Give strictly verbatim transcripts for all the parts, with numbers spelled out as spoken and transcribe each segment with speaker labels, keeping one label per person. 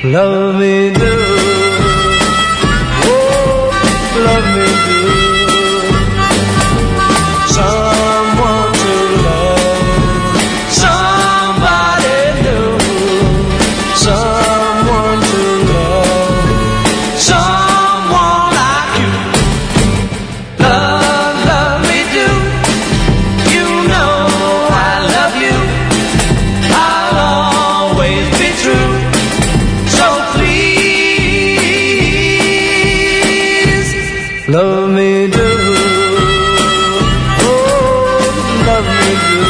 Speaker 1: Love me do, oh, love me do. Someone to love, somebody new. Someone to love, someone like you. Love, love me do. You know I love you. I'll always be true. Love me do, oh, love me do.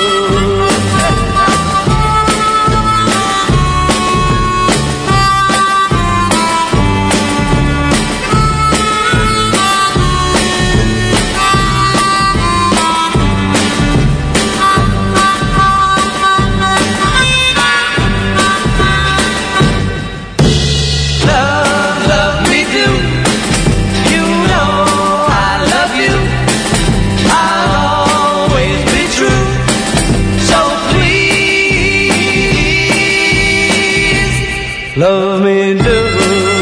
Speaker 1: Love, love me do. You know I love you. I'll always be true. So please, love me do.